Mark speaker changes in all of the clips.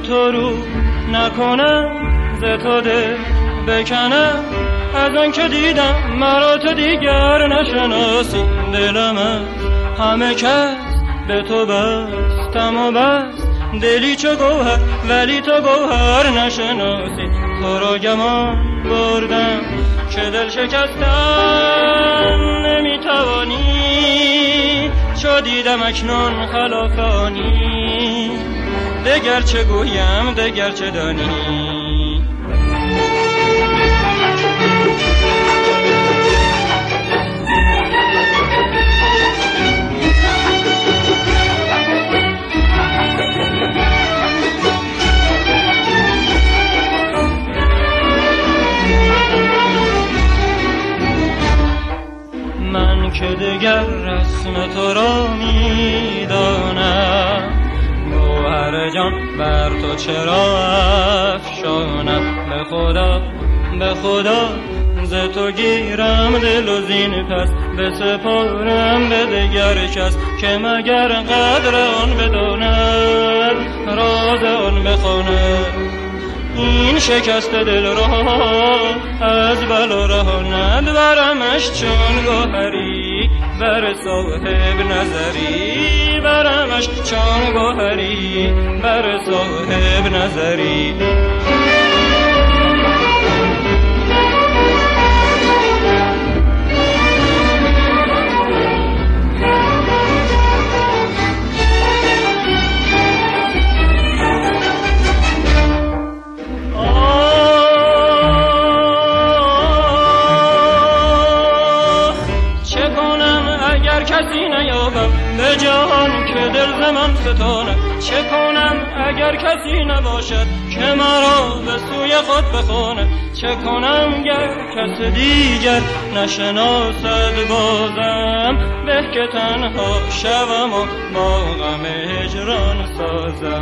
Speaker 1: تو رو نکنم، ز تو دل بکنم، از آن که دیدم مرا تو دیگر نشناسی. دلم از همه کس به تو بستم و بست، دلی چو گوهر ولی تو گوهر نشناسی. تو را گمان بردم که دل شکستن نمیتوانی، چو دیدم اکنون خلافانی. دگر چه گویم دگر چه دانی. من که دگر رسم تو را میدانم، گوهر جان بر تو چرا افشانم. به خدا ز تو گیرم دل و زین پس، بسپارم به دگر کس که مگر قدر آن بداند، راز آن بخواند. این شکست دل را از بلا رهاند، برمش چون گوهری بر صاحب نظری. برمش چون گوهری بر صاحب نظری. کسی نیابم به جهان که دل ز من ستانم. چه کنم اگر کسی نباشد که مرا به سوی خود بخواند. چه کنم گر کس دیگر نشناسد بازم، به که تنها شوم و با غم هجران سازم.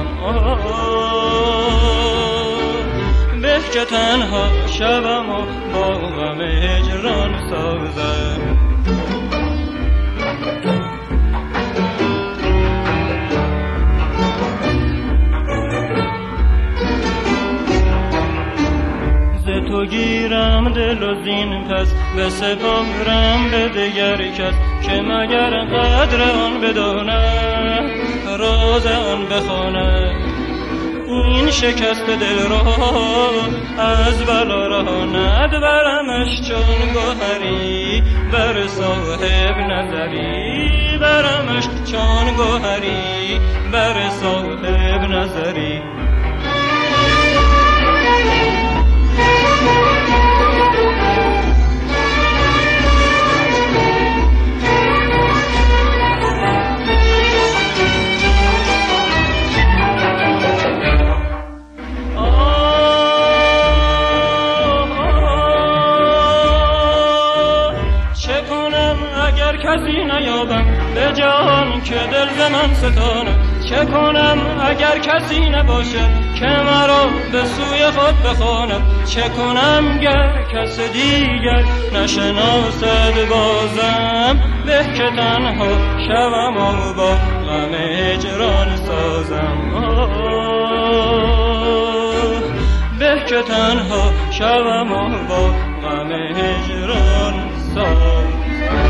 Speaker 1: به که تنها شوم و با غم هجران سازم. تو گیرم دل و زین پس، بسپارم به دگر کس که مگر قدر آن بداند، راز آن بخواند. این شکست دل را از بلا رهاند، برمش چون گوهری بر صاحب نظری. برمش چون گوهری بر صاحب نظری. کسی نیابم به جهان که دل ز من ستانم. چه کنم اگر کسی نباشد که مرا به سوی خود بخواند. چه کنم گر کس دیگر نشناسد بازم، به که تنها شوم و با غم هجران سازم. به که تنها شوم و با غم هجران سازم.